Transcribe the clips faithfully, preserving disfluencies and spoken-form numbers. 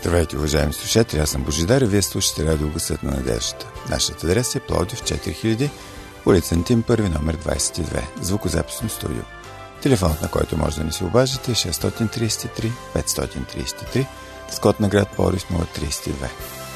Здравейте, уважаеми слушатели, аз съм Божидар и вие слушате радио Гласът на надеждата. Нашият адрес е Пловдив четири хиляди, улица Антим първи, номер двадесет и две, звукозаписно студио. Телефонът, на който може да ни се обажите, е шест три три пет три три, с код на град Пловдив нула три две.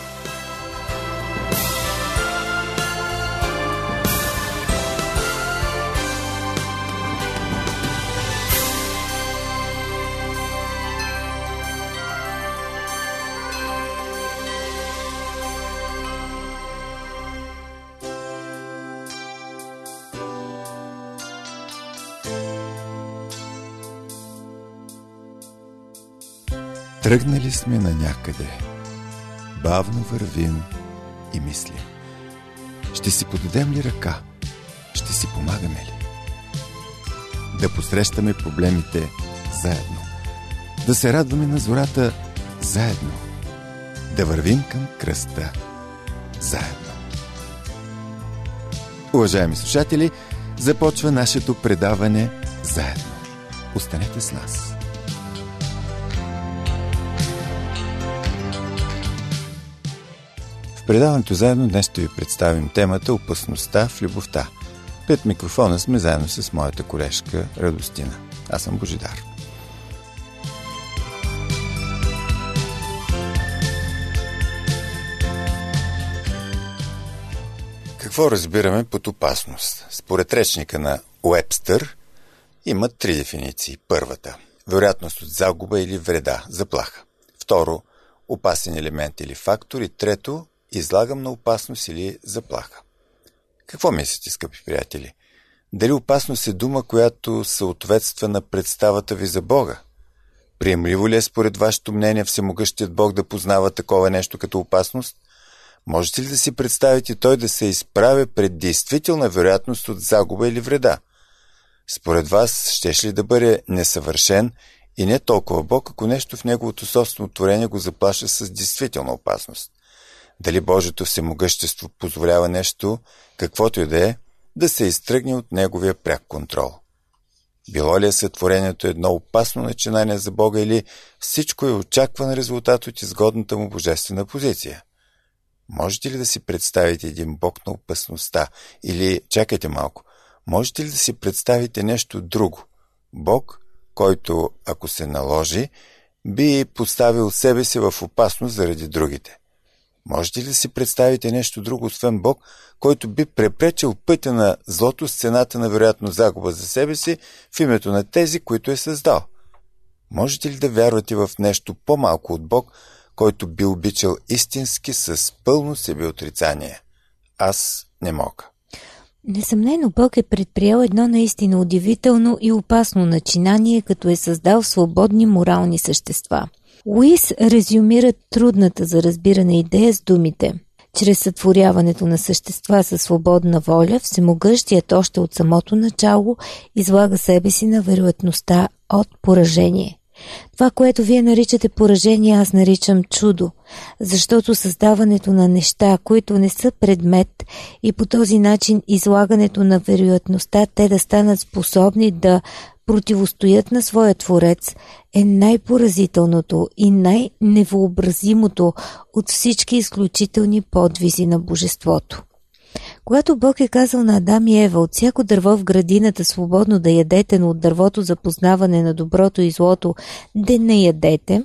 Тръгнали сме на някъде, бавно вървим и мислим. Ще си подадем ли ръка? Ще си помагаме ли? Да посрещаме проблемите заедно. Да се радваме на зората заедно. Да вървим към кръста заедно. Уважаеми слушатели, започва нашето предаване заедно. Останете с нас. В предаването заедно днес ще ви представим темата "Опасността в любовта". Пред микрофона сме заедно с моята колежка Радостина. Аз съм Божидар. Какво разбираме под опасност? Според речника на Уебстър има три дефиниции. Първата – вероятност от загуба или вреда, заплаха. Второ – опасен елемент или фактор. И трето – излагам на опасност или заплаха. Какво мислите, скъпи приятели? Дали опасност е дума, която съответства на представата ви за Бога? Приемливо ли е според вашето мнение всемогъщият Бог да познава такова нещо като опасност? Можете ли да си представите той да се изправя пред действителна вероятност от загуба или вреда? Според вас, щеше ли да бъде несъвършен и не толкова Бог, ако нещо в неговото собствено творение го заплаша с действителна опасност? Дали Божието всемогъщество позволява нещо, каквото и да е, да се изтръгне от неговия пряк контрол? Било ли е сътворението едно опасно начинание за Бога или всичко е очакван резултат от изгодната му божествена позиция? Можете ли да си представите един Бог на опасността? Или, чакайте малко, можете ли да си представите нещо друго? Бог, който, ако се наложи, би поставил себе си в опасност заради другите. Можете ли да си представите нещо друго, освен Бог, който би препречил пътя на злото с цената на вероятно загуба за себе си в името на тези, които е създал? Можете ли да вярвате в нещо по-малко от Бог, който би обичал истински с пълно себеотрицание? Аз не мога. Несъмнено Бог е предприел едно наистина удивително и опасно начинание, като е създал свободни морални същества. Луис резюмира трудната за разбиране идея с думите: чрез сътворяването на същества със свободна воля, всемогъщият още от самото начало излага себе си на вероятността от поражение. Това, което вие наричате поражение, аз наричам чудо, защото създаването на неща, които не са предмет, и по този начин излагането на вероятността те да станат способни да противостоят на своя Творец, е най-поразителното и най-невъобразимото от всички изключителни подвизи на Божеството. Когато Бог е казал на Адам и Ева: от всяко дърво в градината свободно да ядете, но от дървото за познаване на доброто и злото да не ядете,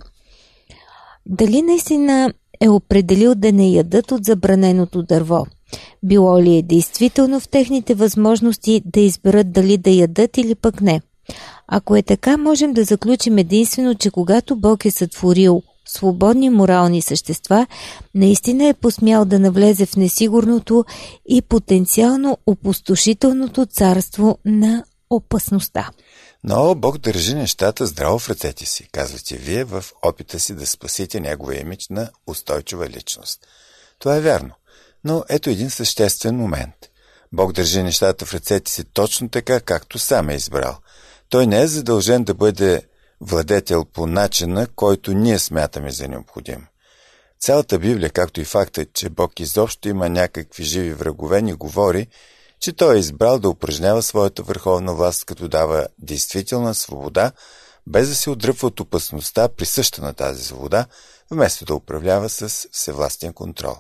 дали наистина е определил да не ядат от забраненото дърво? Било ли е действително в техните възможности да изберат дали да ядат или пък не? Ако е така, можем да заключим единствено, че когато Бог е сътворил свободни морални същества, наистина е посмял да навлезе в несигурното и потенциално опустошителното царство на опасността. Но Бог държи нещата здраво в ръцете си, казвате вие в опита си да спасите неговия имидж на устойчива личност. Това е вярно, но ето един съществен момент. Бог държи нещата в ръцете си точно така, както сам е избрал. Той не е задължен да бъде владетел по начина, който ние смятаме за необходим. Цялата Библия, както и фактът, че Бог изобщо има някакви живи врагове, ни говори, че Той е избрал да упражнява своята върховна власт, като дава действителна свобода, без да се отдръпва от опасността, присъща на тази свобода, вместо да управлява с всевластен контрол.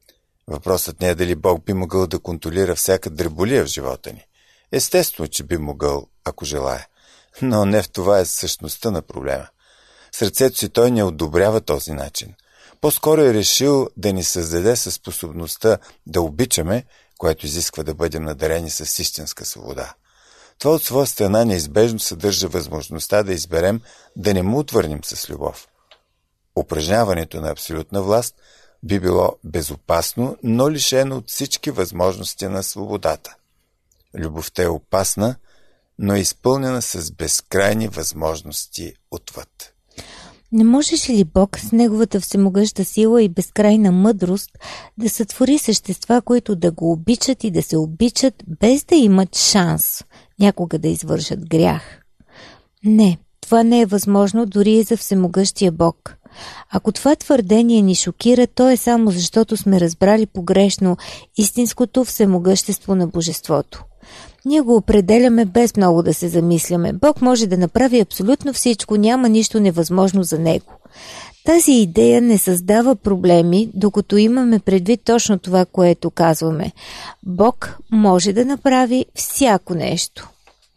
Въпросът не е дали Бог би могъл да контролира всяка дреболия в живота ни. Естествено, че би могъл, ако желая. Но не в това е същността на проблема. Сърцето си той не одобрява този начин. По-скоро е решил да ни създаде със способността да обичаме, което изисква да бъдем надарени с истинска свобода. Това от своя страна неизбежно съдържа възможността да изберем да не му отвърнем с любов. Упражняването на абсолютна власт би било безопасно, но лишено от всички възможности на свободата. Любовта е опасна, но е изпълнена с безкрайни възможности отвъд. Не можеше ли Бог с неговата всемогъща сила и безкрайна мъдрост да сътвори същества, които да го обичат и да се обичат, без да имат шанс някога да извършат грях? Не, това не е възможно дори и за всемогъщия Бог. Ако това твърдение ни шокира, то е само защото сме разбрали погрешно истинското всемогъщество на Божеството. Ние го определяме без много да се замисляме. Бог може да направи абсолютно всичко, няма нищо невъзможно за него. Тази идея не създава проблеми, докато имаме предвид точно това, което казваме. Бог може да направи всяко нещо.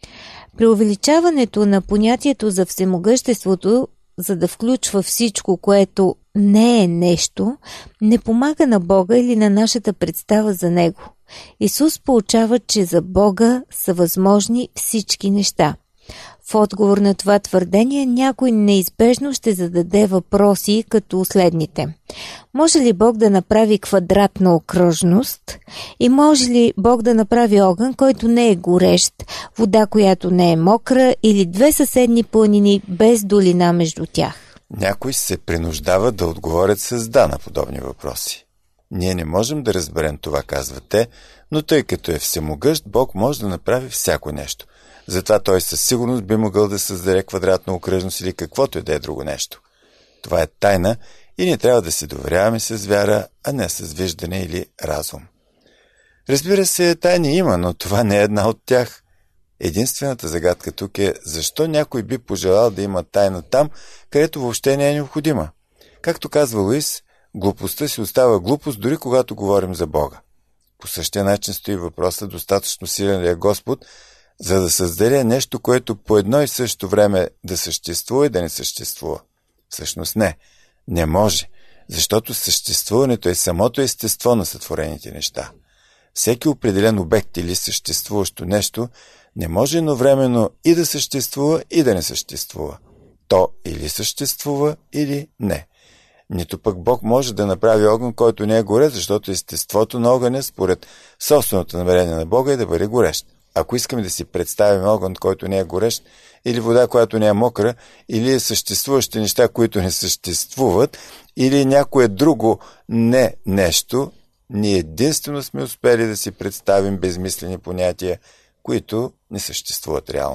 При увеличаването на понятието за всемогъществото, за да включва всичко, което не е нещо, не помага на Бога или на нашата представа за Него. Исус поучава, че за Бога са възможни всички неща. В отговор на това твърдение някой неизбежно ще зададе въпроси като следните. Може ли Бог да направи квадратна окръжност? И може ли Бог да направи огън, който не е горещ, вода, която не е мокра, или две съседни планини без долина между тях? Някои се принуждават да отговорят с да на подобни въпроси. Ние не можем да разберем това, казват те, но тъй като е всемогъщ, Бог може да направи всяко нещо. Затова той със сигурност би могъл да създаде квадратна окръжност или каквото и да е друго нещо. Това е тайна и не трябва да се доверяваме с вяра, а не с виждане или разум. Разбира се, тайни има, но това не е една от тях. Единствената загадка тук е защо някой би пожелал да има тайна там, където въобще не е необходима. Както казва Луис, глупостта си остава глупост, дори когато говорим за Бога. По същия начин стои въпросът достатъчно силен ли е Господ, за да създаде нещо, което по едно и също време да съществува и да не съществува. Всъщност не, не може, защото съществуването е самото естество на сътворените неща. Всеки определен обект или съществуващо нещо не може едновременно и да съществува, и да не съществува. То или съществува, или не. Нито пък Бог може да направи огън, който не е горещ, защото естеството на огъня, според собственото намерение на Бога, е да бъде горещ. Ако искаме да си представим огън, който не е горещ, или вода, която не е мокра, или съществуващи неща, които не съществуват, или някое друго не нещо, ние единствено сме успели да си представим безмислени понятия, които не съществуват реално.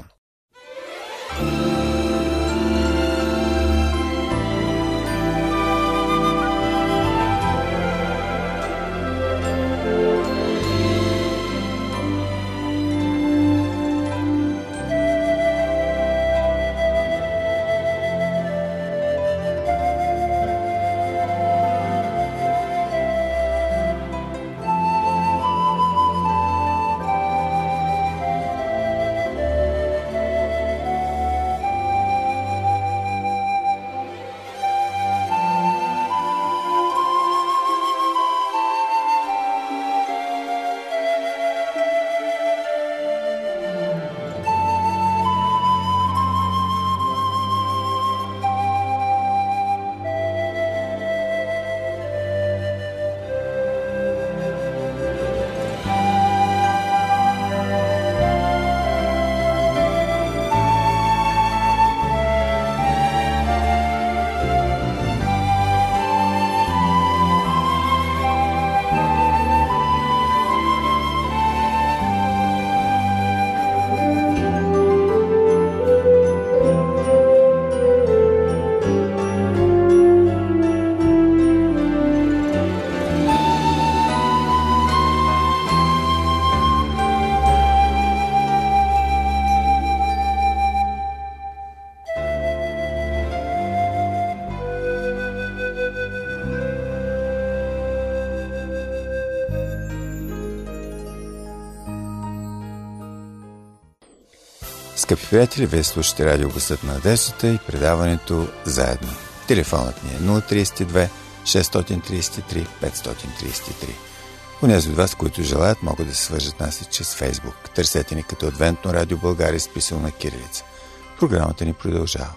Скъпи приятели, вие слушате Радио Гласът на надеждата и предаването Заедно. Телефонът ни е нула три две шест три три пет три три. Онези от вас, които желаят, могат да се свържат нас и чрез Фейсбук. Търсете ни като Адвентно радио България, изписано на кирилица. Програмата ни продължава.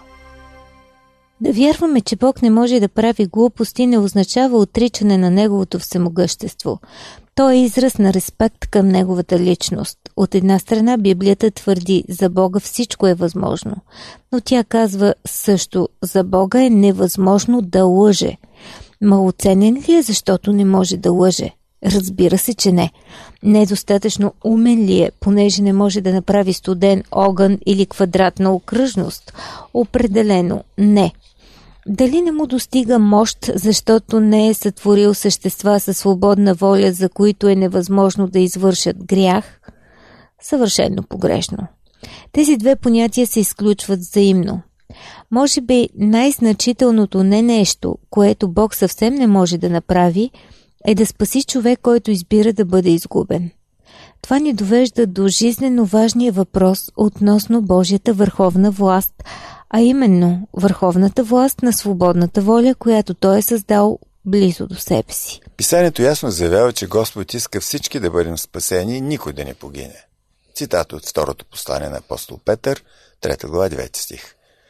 Да вярваме, че Бог не може да прави глупости, не означава отричане на Неговото всемогъщество. То е израз на респект към Неговата личност. От една страна Библията твърди, за Бога всичко е възможно, но тя казва също, за Бога е невъзможно да лъже. Малоценен ли е, защото не може да лъже? Разбира се, че не. Недостатъчно умен ли е, понеже не може да направи студен огън или квадратна окръжност? Определено не. Дали не му достига мощ, защото не е сътворил същества със свободна воля, за които е невъзможно да извършат грях? Съвършено погрешно. Тези две понятия се изключват взаимно. Може би най-значителното не нещо, което Бог съвсем не може да направи, е да спаси човек, който избира да бъде изгубен. Това ни довежда до жизнено важния въпрос относно Божията върховна власт, а именно върховната власт на свободната воля, която Той е създал близо до себе си. Писанието ясно заявява, че Господ иска всички да бъдем спасени и никой да не погине. Цитат от второто послание на апостол Петър, трета глава, девети стих.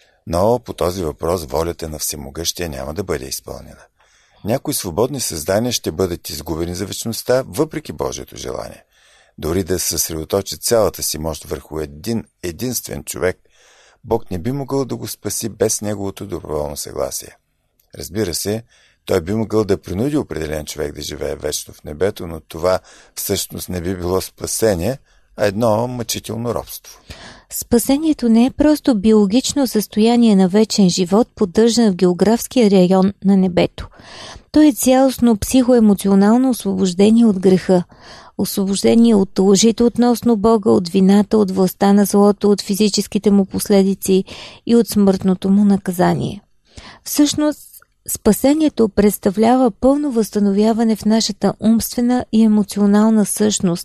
Но по този въпрос волята на Всемогъщия няма да бъде изпълнена. Някои свободни създания ще бъдат изгубени за вечността, въпреки Божието желание. Дори да съсредоточи цялата си мощ върху един единствен човек, Бог не би могъл да го спаси без неговото доброволно съгласие. Разбира се, Той би могъл да принуди определен човек да живее вечно в небето, но това всъщност не би било спасение, а едно мъчително робство. Спасението не е просто биологично състояние на вечен живот, поддържан в географския район на небето. То е цялостно психоемоционално освобождение от греха, освобождение от лъжите относно Бога, от вината, от властта на злото, от физическите му последици и от смъртното му наказание. Всъщност, спасението представлява пълно възстановяване в нашата умствена и емоционална същност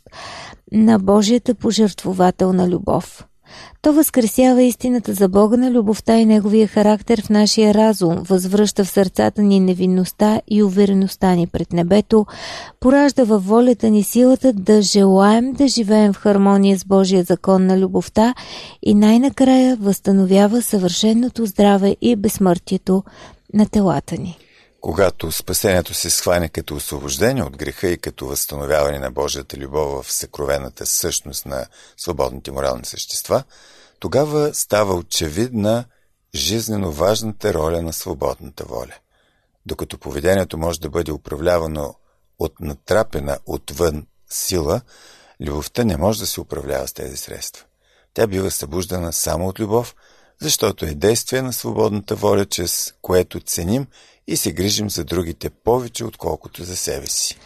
на Божията пожертвователна любов. То възкресява истината за Бога на любовта и Неговия характер в нашия разум, възвръща в сърцата ни невинността и увереността ни пред небето, поражда във волята ни силата да желаем да живеем в хармония с Божия закон на любовта и най-накрая възстановява съвършеното здраве и безсмъртието на телата ни. Когато спасението се схване като освобождение от греха и като възстановяване на Божията любов в съкровената същност на свободните морални същества, тогава става очевидна жизнено важната роля на свободната воля. Докато поведението може да бъде управлявано от натрапена отвън сила, любовта не може да се управлява с тези средства. Тя бива събуждана само от любов, защото е действие на свободната воля, чрез което ценим и се грижим за другите повече, отколкото за себе си.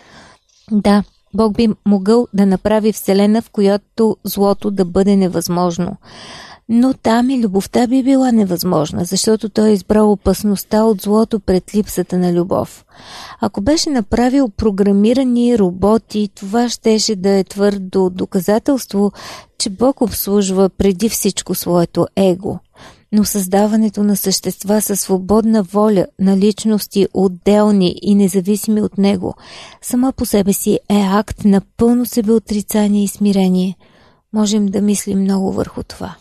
Да, Бог би могъл да направи вселена, в която злото да бъде невъзможно. Но там и любовта би била невъзможна, защото Той е избрал опасността от злото пред липсата на любов. Ако беше направил програмирани роботи, това щеше да е твърдо доказателство, че Бог обслужва преди всичко своето его. Но създаването на същества със свободна воля, на личности отделни и независими от него, сама по себе си е акт на пълно себеотрицание и смирение. Можем да мислим много върху това.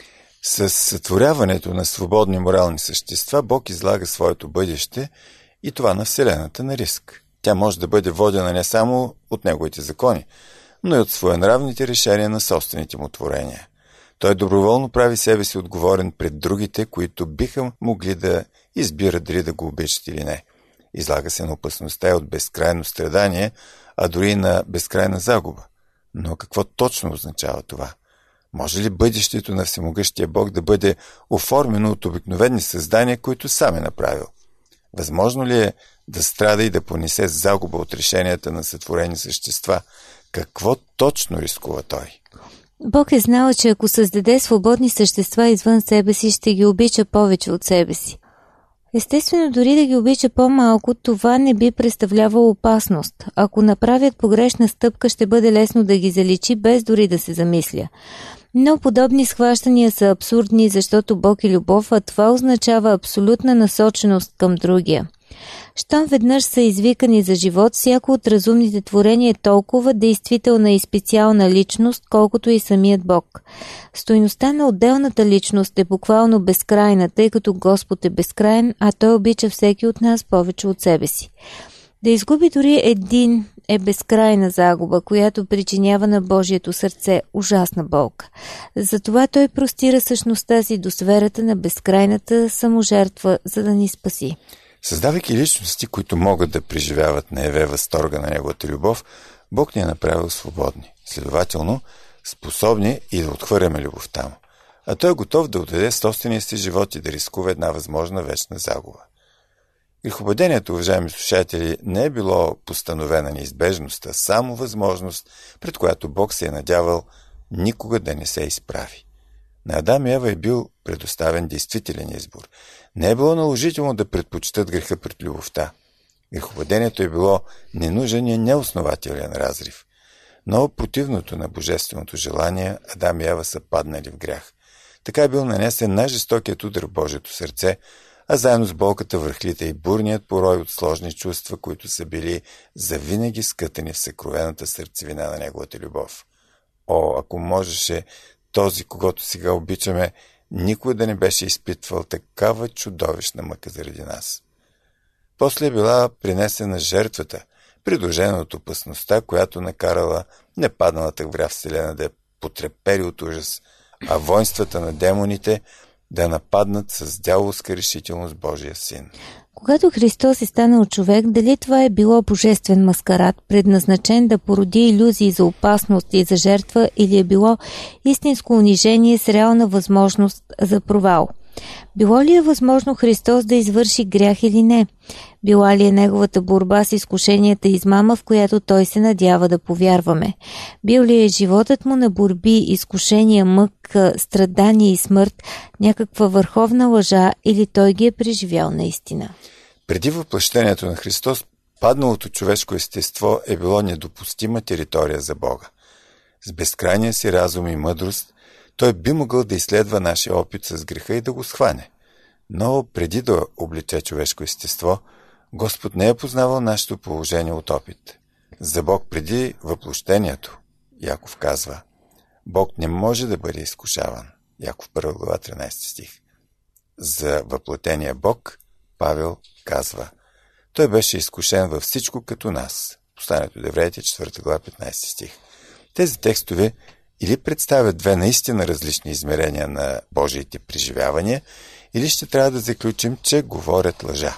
С сътворяването на свободни морални същества Бог излага своето бъдеще и това на Вселената на риск. Тя може да бъде водена не само от неговите закони, но и от своенравните решения на собствените му творения. Той доброволно прави себе си отговорен пред другите, които биха могли да избират дали да го обичат или не. Излага се на опасността от безкрайно страдание, а дори на безкрайна загуба. Но какво точно означава това? Може ли бъдещето на Всемогъщия Бог да бъде оформено от обикновени създания, които сам е направил? Възможно ли е да страда и да понесе загуба от решенията на сътворени същества? Какво точно рискува той? Бог е знал, че ако създаде свободни същества извън себе си, ще ги обича повече от себе си. Естествено, дори да ги обича по-малко, това не би представлявало опасност. Ако направят погрешна стъпка, ще бъде лесно да ги заличи, без дори да се замисля. Но подобни схващания са абсурдни, защото Бог е любов, а това означава абсолютна насоченост към другия. Щом веднъж са извикани за живот, всяко от разумните творения е толкова действителна и специална личност, колкото и самият Бог. Стойността на отделната личност е буквално безкрайна, тъй като Господ е безкрайен, а Той обича всеки от нас повече от себе си. Да изгуби дори един е безкрайна загуба, която причинява на Божието сърце ужасна болка. Затова Той простира същността си до сферата на безкрайната саможертва, за да ни спаси. Създавайки личности, които могат да преживяват наяве възторга на Неговата любов, Бог ни е направил свободни, следователно способни и да отхвърляме любовта Му. А Той е готов да отдаде собствения си живот и да рискува една възможна вечна загуба. Грехопадението, уважаеми слушатели, не е било постановена неизбежност, а само възможност, пред която Бог се е надявал никога да не се изправи. На Адам и Ева е бил предоставен действителен избор. Не е било наложително да предпочитат греха пред любовта. Грехопадението е било ненужен и неоснователен разрив. Но противното на божественото желание, Адам и Ева са паднали в грях. Така е бил нанесен най-жестокият удар в Божието сърце, а заедно с болката, връхлите и бурният порой от сложни чувства, които са били завинаги скътани в съкровената сърцевина на Неговата любов. О, ако можеше този, когото сега обичаме, никой да не беше изпитвал такава чудовищна мъка заради нас. После е била принесена жертвата, придружена от опасността, която накарала непадналата в грях вселена да я потрепери от ужас, а воинствата на демоните да нападнат с дяволска решителност Божия син. Когато Христос е станал човек, дали това е било божествен маскарад, предназначен да породи илюзии за опасност и за жертва, или е било истинско унижение с реална възможност за провал? Било ли е възможно Христос да извърши грях или не? Била ли е неговата борба с изкушенията и измама, в която той се надява да повярваме? Бил ли е животът му на борби, изкушения, мък, страдания и смърт някаква върховна лъжа, или той ги е преживял наистина? Преди въплъщението на Христос, падналото човешко естество е било недопустима територия за Бога. С безкрайния си разум и мъдрост Той би могъл да изследва нашия опит с греха и да го схване. Но преди да облече човешко естество, Господ не е познавал нашето положение от опит. За Бог преди въплощението, Яков казва, Бог не може да бъде изкушаван. Яков първа глава тринайсети стих. За въплатения Бог Павел казва, Той беше изкушен във всичко като нас. Посланието до Евреите, четвърта глава, петнайсети стих. Тези текстове или представят две наистина различни измерения на Божиите преживявания, или ще трябва да заключим, че говорят лъжа.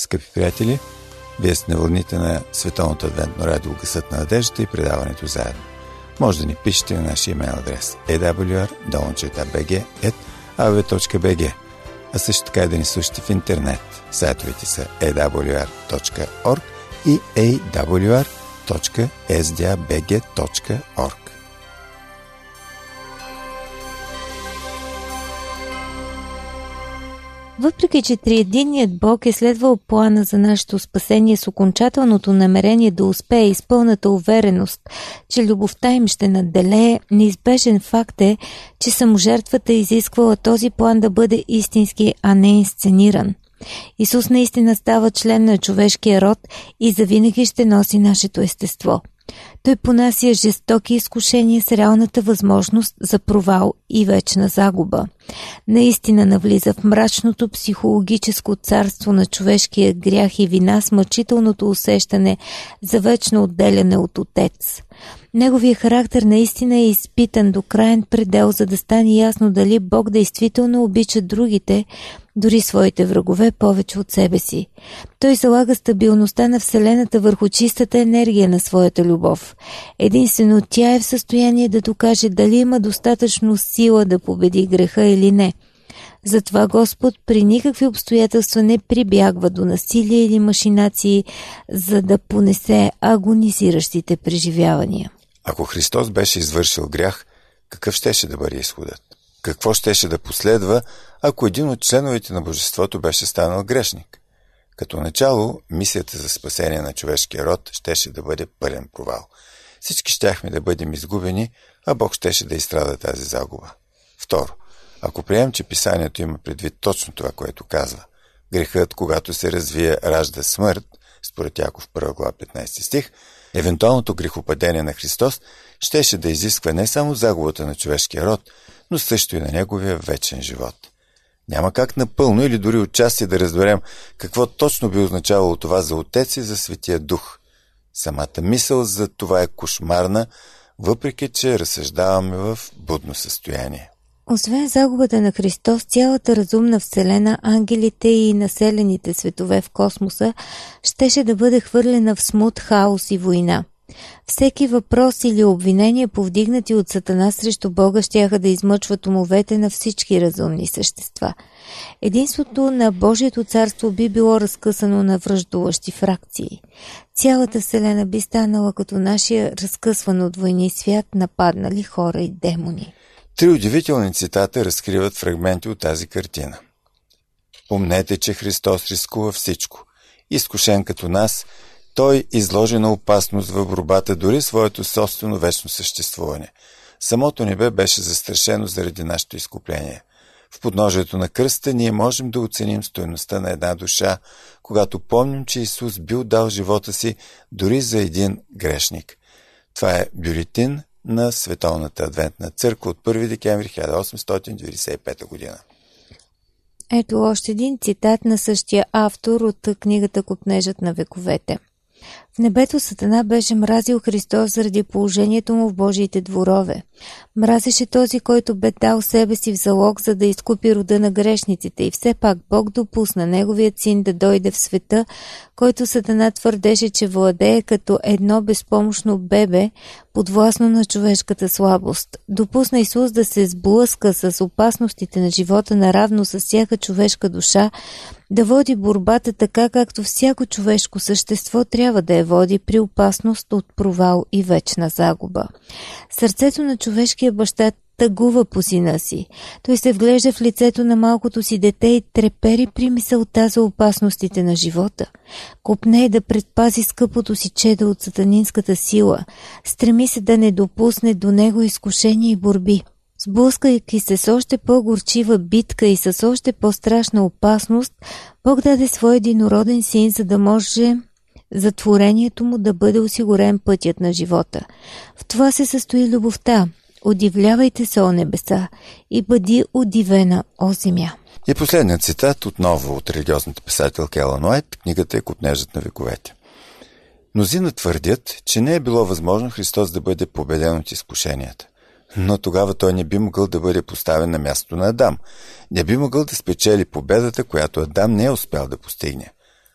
Скъпи приятели, вие сте на вълните на Световното адвентно радио Гласът на надеждата и предаването заедно. Може да ни пишете на нашия имейл адрес ей дабъл ю ар долна би джи ет а ви точка би джи, а също така и да ни слушате в интернет. Сайтовете са ей дабъл ю ар точка орг и ей дабъл ю ар точка ес ди ей би джи точка орг. Въпреки че триединният Бог е следвал плана за нашето спасение с окончателното намерение да успее изпълната увереност, че любовта им ще надделее, неизбежен факт е, че саможертвата е изисквала този план да бъде истински, а не инсцениран. Исус наистина става член на човешкия род и завинаги ще носи нашето естество. Той понася жестоки изкушения с реалната възможност за провал и вечна загуба. Наистина навлиза в мрачното психологическо царство на човешкия грях и вина с мъчителното усещане за вечно отделяне от Отец. Неговия характер наистина е изпитан до краен предел, за да стане ясно дали Бог действително обича другите, дори своите врагове, повече от себе си. Той залага стабилността на Вселената върху чистата енергия на своята любов. Единствено тя е в състояние да докаже дали има достатъчно сила да победи греха или не. Затова Господ при никакви обстоятелства не прибягва до насилие или машинации, за да понесе агонизиращите преживявания. Ако Христос беше извършил грях, какъв щеше да бъде изходът? Какво щеше да последва, ако един от членовете на Божеството беше станал грешник? Като начало, мисията за спасение на човешкия род щеше да бъде пълен провал. Всички щяхме да бъдем изгубени, а Бог щеше да изстрада тази загуба. Второ, ако приемем, че писанието има предвид точно това, което казва, грехът, когато се развие, ражда смърт, според Яков първа глава петнайсети стих, евентуалното грехопадение на Христос щеше да изисква не само загубата на човешкия род, но също и на неговия вечен живот. Няма как напълно или дори отчасти да разберем какво точно би означавало това за Отец и за Светия Дух. Самата мисъл за това е кошмарна, въпреки че разсъждаваме в будно състояние. Освен загубата на Христос, цялата разумна вселена, ангелите и населените светове в космоса щеше да бъде хвърлена в смут, хаос и война. Всеки въпрос или обвинение, повдигнати от Сатана срещу Бога, щяха да измъчват умовете на всички разумни същества. Единството на Божието царство би било разкъсано на враждуващи фракции. Цялата вселена би станала като нашия разкъсван от войни свят, нападнали хора и демони. Три удивителни цитата разкриват фрагменти от тази картина. Помнете, че Христос рискува всичко. Изкушен като нас, Той изложи на опасност в борбата дори своето собствено вечно съществуване. Самото небе беше застрашено заради нашето изкупление. В подножието на кръста ние можем да оценим стойността на една душа, когато помним, че Исус бил дал живота си дори за един грешник. Това е бюлетин на Световната адвентна църква от първи декември хиляда осемстотин деветдесет и пета година. Ето още един цитат на същия автор от книгата Копнежът на вековете. В небето Сатана беше мразил Христос заради положението му в Божиите дворове. Мразеше този, който бе дал себе си в залог, за да изкупи рода на грешниците, и все пак Бог допусна неговият син да дойде в света, който Сатана твърдеше, че владее като едно безпомощно бебе, подвластно на човешката слабост. Допусна Исус да се сблъска с опасностите на живота наравно с всяка човешка душа, да води борбата така, както всяко човешко същество трябва да я води при опасност от провал и вечна загуба. Сърцето на човешкия баща тъгува по сина си. Той се вглежда в лицето на малкото си дете и трепери при мисълта за опасностите на живота. Копне да предпази скъпото си чедо от сатанинската сила. Стреми се да не допусне до него изкушения и борби. Сблъскайки се с още по-горчива битка и с още по-страшна опасност, Бог даде своя единороден син, за да може за творението му да бъде осигурен пътят на живота. В това се състои любовта. Удивлявайте се, о небеса, и бъди удивена, о земя. И последният цитат отново от религиозната писателка Елън Уайт, книгата е Копнежът на вековете. Мнозина твърдят, че не е било възможно Христос да бъде победен от изкушенията. Но тогава той не би могъл да бъде поставен на мястото на Адам. Не би могъл да спечели победата, която Адам не е успял да постигне.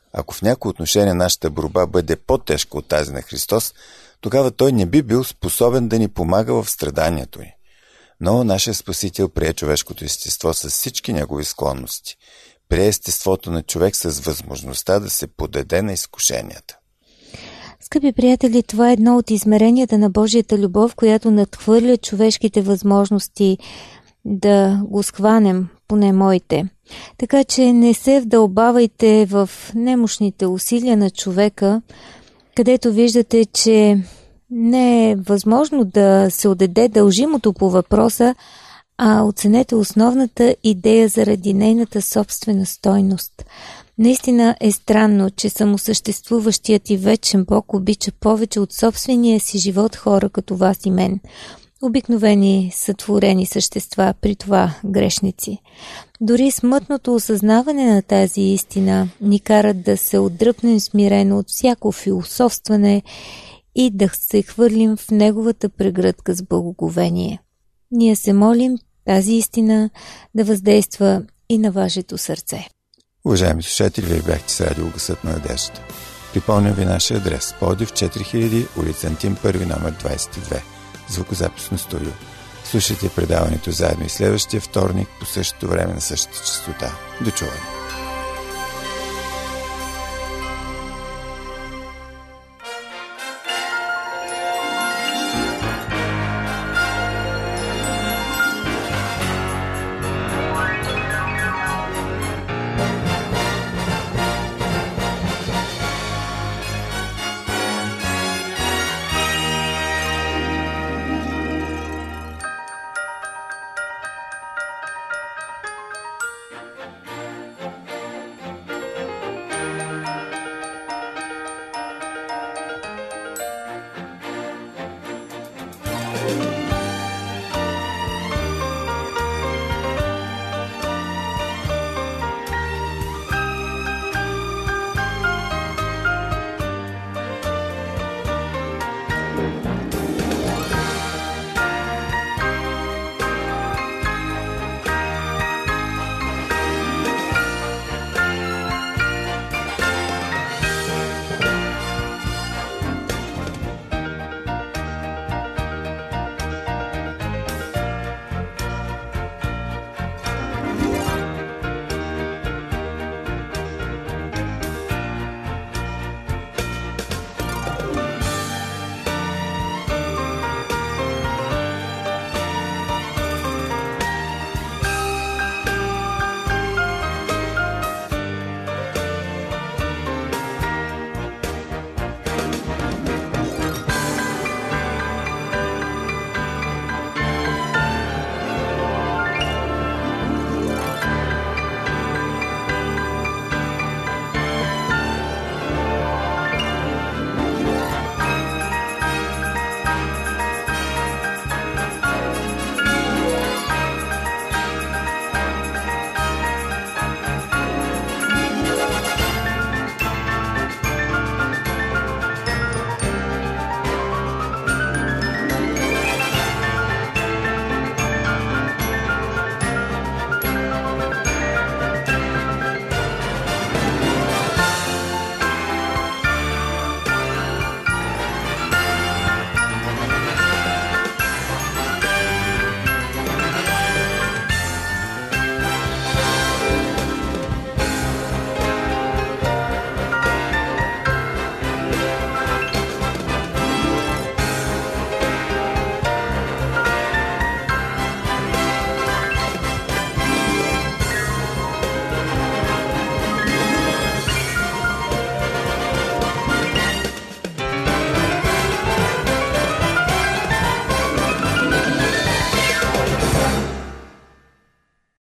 Ако в някои отношение нашата борба бъде по-тежка от тази на Христос, тогава Той не би бил способен да ни помага в страданието ни. Но нашия Спасител прие човешкото естество с всички негови склонности. Прие естеството на човек с възможността да се подаде на изкушенията. Скъпи приятели, това е едно от измеренията на Божията любов, която надхвърля човешките възможности да го схванем, поне моите. Така че не се вдълбавайте в немощните усилия на човека, където виждате, че не е възможно да се отдаде дължимото по въпроса, а оценете основната идея заради нейната собствена стойност. Наистина е странно, че самосъществуващият и вечен Бог обича повече от собствения си живот хора като вас и мен. Обикновени сътворени същества, при това грешници. Дори смътното осъзнаване на тази истина ни карат да се отдръпнем смирено от всяко философстване и да се хвърлим в неговата прегръдка с благоговение. Ние се молим тази истина да въздейства и на вашето сърце. Уважаеми слушатели, вие бяхте с радио Гласът на надеждата. Припомням ви нашия адрес: Пловдив четири хиляди, улица Антим първи, номер двадесет и две. Звукозаписно студио. Слушайте предаването заедно и следващия вторник по същото време на същата честота. До чуване!